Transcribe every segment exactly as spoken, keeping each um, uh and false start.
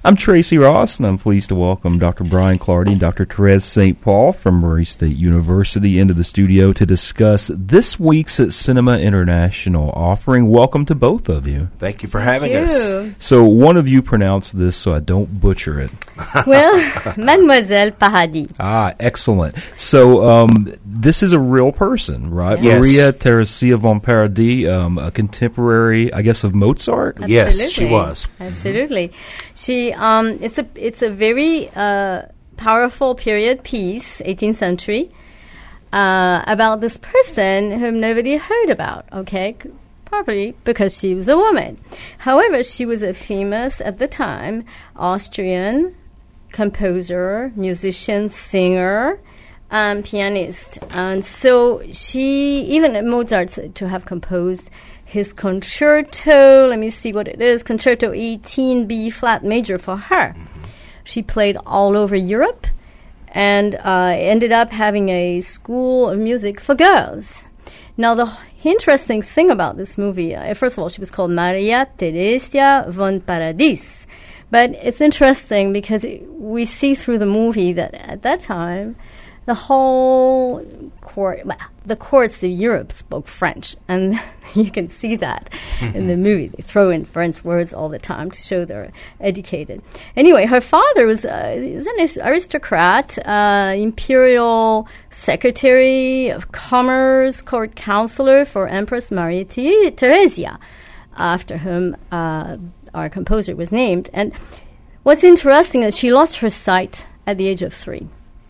I'm Tracy Ross, and I'm pleased to welcome Doctor Brian Clardy and Doctor Therese Saint Paul from Murray State University into the studio to discuss this week's Cinema International offering. Welcome to both of you. Thank you for having Thank us. you. So one of you pronounce this so I don't butcher it. Well, Mademoiselle Paradis. Ah, excellent. So um, this is a real person, right? Yes. Maria Theresia von Paradis, um, a contemporary, I guess, of Mozart? Yes, she Absolutely. was. Absolutely. She um it's a it's a very uh powerful period piece, eighteenth century, uh about this person whom nobody heard about, okay? C- Probably because she was a woman. However, she was a famous at the time Austrian composer, musician, singer, um, pianist. And so she, even Mozart said to have composed his concerto, let me see what it is, Concerto eighteen B flat major for her. She played all over Europe and uh, ended up having a school of music for girls. Now, the interesting thing about this movie, uh, first of all, she was called Maria Theresia von Paradis. But it's interesting because it, we see through the movie that at that time, the whole court, well, the courts of Europe spoke French, and you can see that in the movie. They throw in French words all the time to show they're educated. Anyway, her father was, uh, he was an aristocrat, uh, imperial secretary of commerce, court counselor for Empress Maria Theresia, after whom uh, our composer was named. And what's interesting is she lost her sight at the age of three.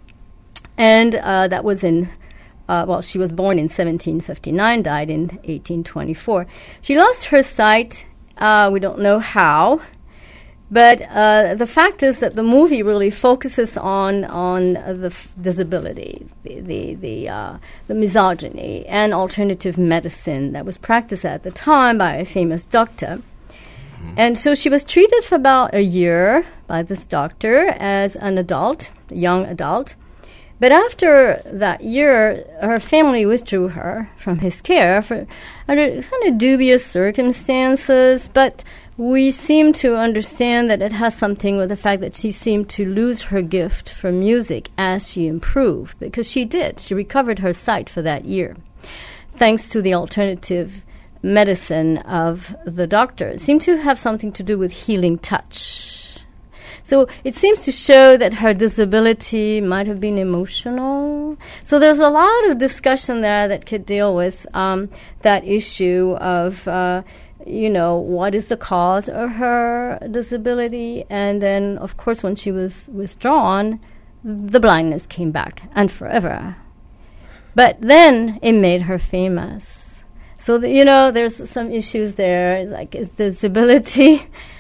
And uh, that was in, uh, well, she was born in seventeen fifty-nine, died in eighteen twenty-four. She lost her sight. Uh, we don't know how. But uh, the fact is that the movie really focuses on on uh, the f- disability, the the the, uh, the misogyny, and alternative medicine that was practiced at the time by a famous doctor. And so she was treated for about a year by this doctor as an adult, a young adult. But after that year, her family withdrew her from his care for under kind of dubious circumstances. But we seem to understand that it has something with the fact that she seemed to lose her gift for music as she improved, because she did. She recovered her sight for that year, thanks to the alternative medicine of the doctor. It seemed to have something to do with healing touch. So it seems to show that her disability might have been emotional. So there's a lot of discussion there that could deal with um, that issue of, uh, you know, what is the cause of her disability? And then, of course, when she was withdrawn, the blindness came back, and forever. But then it made her famous. So, the, you know, there's some issues there. It's like, is disability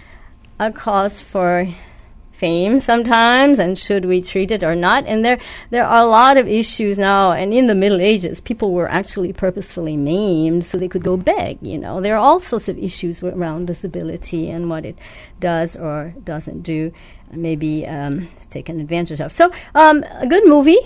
a cause for fame sometimes, and should we treat it or not? And there there are a lot of issues now, and in the Middle Ages, people were actually purposefully maimed so they could go beg, you know. There are all sorts of issues around disability and what it does or doesn't do, maybe um, taken advantage of. So, um, a good movie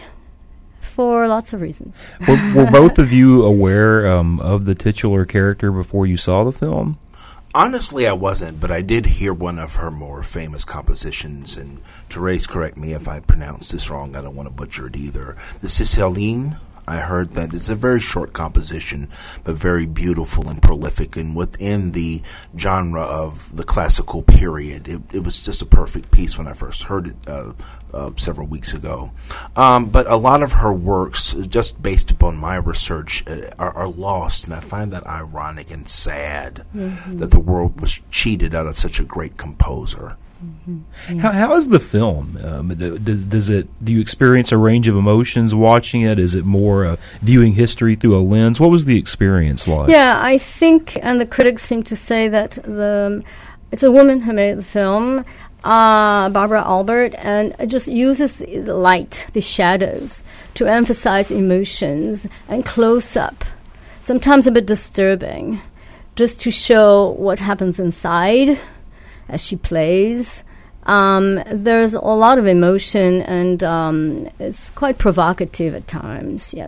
for lots of reasons. Were, were both of you aware um, of the titular character before you saw the film? Honestly, I wasn't, but I did hear one of her more famous compositions, and Therese, correct me if I pronounce this wrong, I don't want to butcher it either. The Cicéline, I heard that it's a very short composition, but very beautiful and prolific, and within the genre of the classical period. It, it was just a perfect piece when I first heard it uh, uh, several weeks ago. Um, but a lot of her works, just based upon my research, uh, are, are lost, and I find that ironic and sad mm-hmm. that the world was cheated out of such a great composer. Mm-hmm. Yeah. How how is the film? Um, does, does it? Do you experience a range of emotions watching it? Is it more uh, viewing history through a lens? What was the experience like? Yeah, I think, and the critics seem to say that the it's a woman who made the film, uh, Barbara Albert, and it just uses the light, the shadows, to emphasize emotions and close up, sometimes a bit disturbing, just to show what happens inside as she plays. Um, there's a lot of emotion, and um, it's quite provocative at times, yes.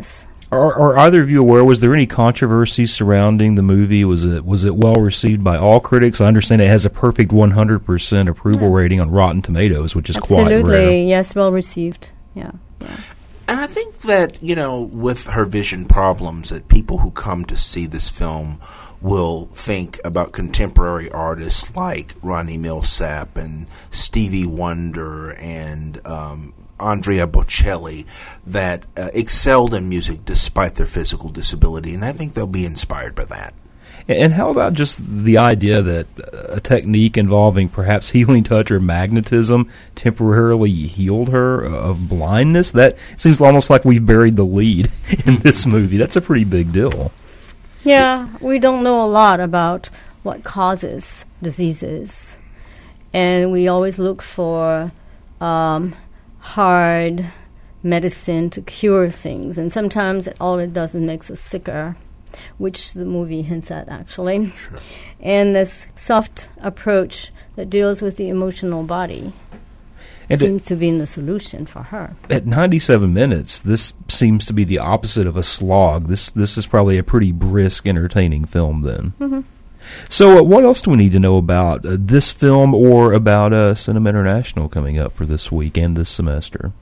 Are, are either of you aware, was there any controversy surrounding the movie? Was it was it well received by all critics? I understand it has a perfect one hundred percent approval yeah. rating on Rotten Tomatoes, which is Absolutely. quite rare. Absolutely, yes, well received. Yeah. yeah. And I think that, you know, with her vision problems, that people who come to see this film will think about contemporary artists like Ronnie Milsap and Stevie Wonder and um, Andrea Bocelli that uh, excelled in music despite their physical disability, and I think they'll be inspired by that. And how about just the idea that a technique involving perhaps healing touch or magnetism temporarily healed her of blindness? That seems almost like we've buried the lead in this movie. That's a pretty big deal. Yeah, we don't know a lot about what causes diseases. And we always look for um, hard medicine to cure things. And sometimes all it does is makes us sicker, which the movie hints at, actually. Sure. And this soft approach that deals with the emotional body and seems to be in the solution for her. At ninety-seven minutes, this seems to be the opposite of a slog. This this is probably a pretty brisk, entertaining film then. Mm-hmm. So uh, what else do we need to know about uh, this film or about uh, Cinema International coming up for this week and this semester?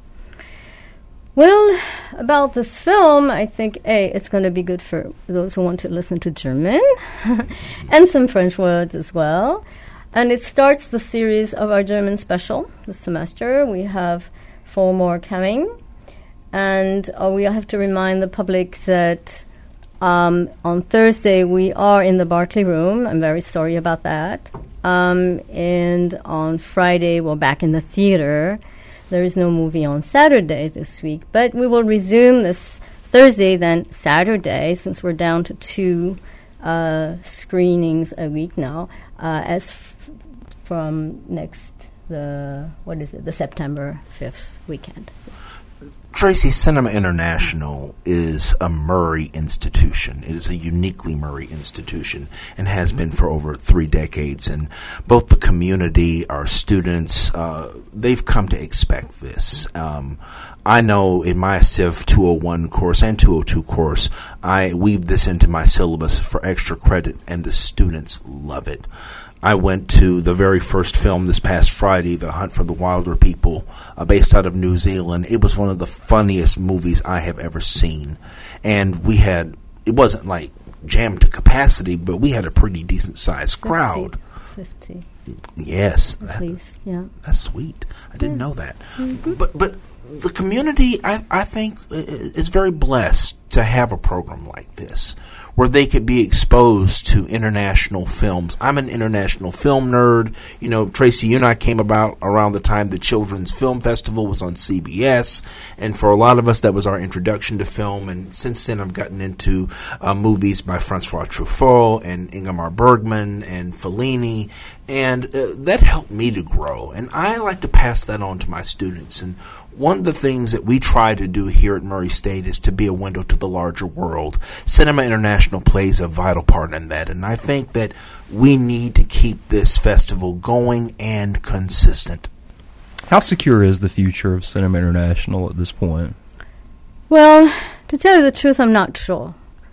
Well, about this film, I think, A, it's going to be good for those who want to listen to German and some French words as well. And it starts the series of our German special this semester. We have four more coming. And uh, we have to remind the public that um, on Thursday we are in the Barclay Room. I'm very sorry about that. Um, and on Friday we're back in the theater. There is no movie on Saturday this week, but we will resume this Thursday, then Saturday, since we're down to two uh, screenings a week now, uh, as f- from next, the what is it, the September fifth weekend. Tracy, Cinema International is a Murray institution. It is a uniquely Murray institution and has been for over three decades. And both the community, our students, uh, they've come to expect this. Um, I know in my Civ two oh one course and two oh two course, I weave this into my syllabus for extra credit, and the students love it. I went to the very first film this past Friday, The Hunt for the Wilder People, uh, based out of New Zealand. It was one of the funniest movies I have ever seen. And we had, it wasn't like jammed to capacity, but we had a pretty decent-sized crowd. fifty. Yes. At that, least, yeah. That's sweet. I didn't yeah. know that. Mm-hmm. But but the community, I, I think, is very blessed to have a program like this, where they could be exposed to international films. I'm an international film nerd. You know, Tracy, you and I came about around the time the Children's Film Festival was on C B S, and for a lot of us, that was our introduction to film, and since then I've gotten into uh, movies by Francois Truffaut and Ingmar Bergman and Fellini, and uh, that helped me to grow, and I like to pass that on to my students. And one of the things that we try to do here at Murray State is to be a window to the larger world. Cinema International plays a vital part in that, and I think that we need to keep this festival going and consistent. How secure is the future of Cinema International at this point? Well, to tell you the truth, I'm not sure.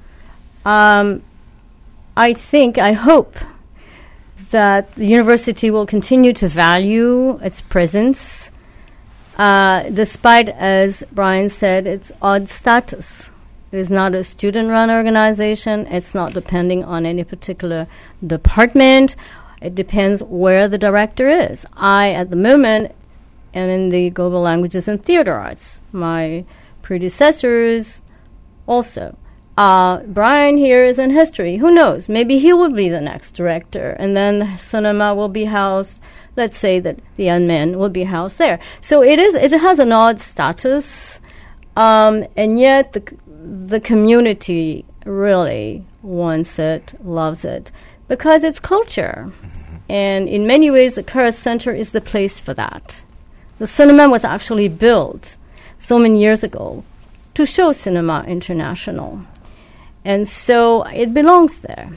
Um, I think, I hope that the university will continue to value its presence, Uh, despite, as Brian said, its odd status. It is not a student-run organization. It's not depending on any particular department. It depends where the director is. I, at the moment, am in the Global Languages and Theater Arts. My predecessors also. Uh, Brian here is in history. Who knows? Maybe he will be the next director, and then cinema will be housed. Let's say that the Unmen will be housed there. So it is. It has an odd status, um, and yet the the community really wants it, loves it, because it's culture. And in many ways, the Curtis Center is the place for that. The cinema was actually built so many years ago to show Cinema International. And so it belongs there.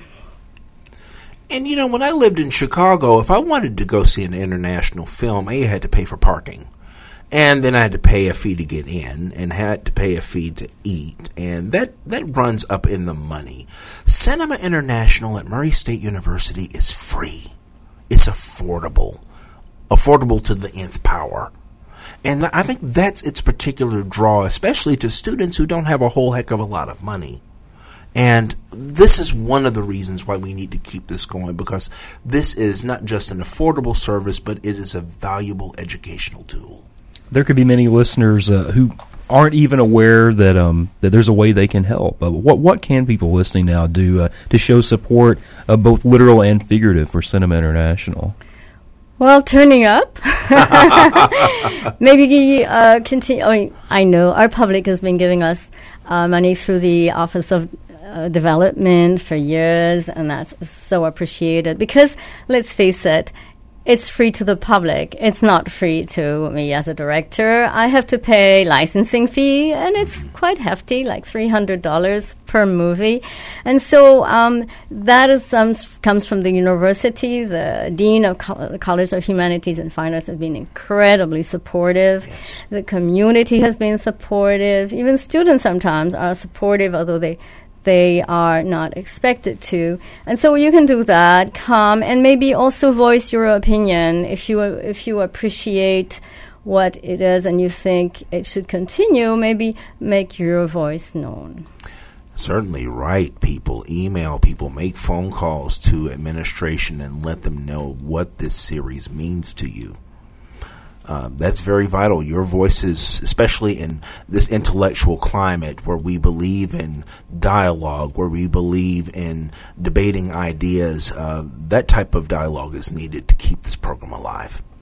And, you know, when I lived in Chicago, if I wanted to go see an international film, I had to pay for parking. And then I had to pay a fee to get in and had to pay a fee to eat. And that, that runs up in the money. Cinema International at Murray State University is free. It's affordable. Affordable to the nth power. And I think that's its particular draw, especially to students who don't have a whole heck of a lot of money. And this is one of the reasons why we need to keep this going, because this is not just an affordable service, but it is a valuable educational tool. There could be many listeners uh, who aren't even aware that um, that there's a way they can help. Uh, what what can people listening now do uh, to show support, uh, both literal and figurative, for Cinema International? Well, turning up. Maybe uh, continue. I mean, I know our public has been giving us uh, money through the Office of uh, Development for years, and that's so appreciated. Because let's face it, it's free to the public. It's not free to me as a director. I have to pay licensing fee, and it's quite hefty, like three hundred dollars per movie. And so um, that is um, comes from the university. The Dean of Co- the College of Humanities and Fine Arts has been incredibly supportive. Yes. The community has been supportive. Even students sometimes are supportive, although they they are not expected to. And so you can do that, come, and maybe also voice your opinion if you if you appreciate what it is and you think it should continue, maybe make your voice known. Certainly, write people, email people, make phone calls to administration and let them know what this series means to you. Uh, that's very vital. Your voices, especially in this intellectual climate where we believe in dialogue, where we believe in debating ideas, uh, that type of dialogue is needed to keep this program alive.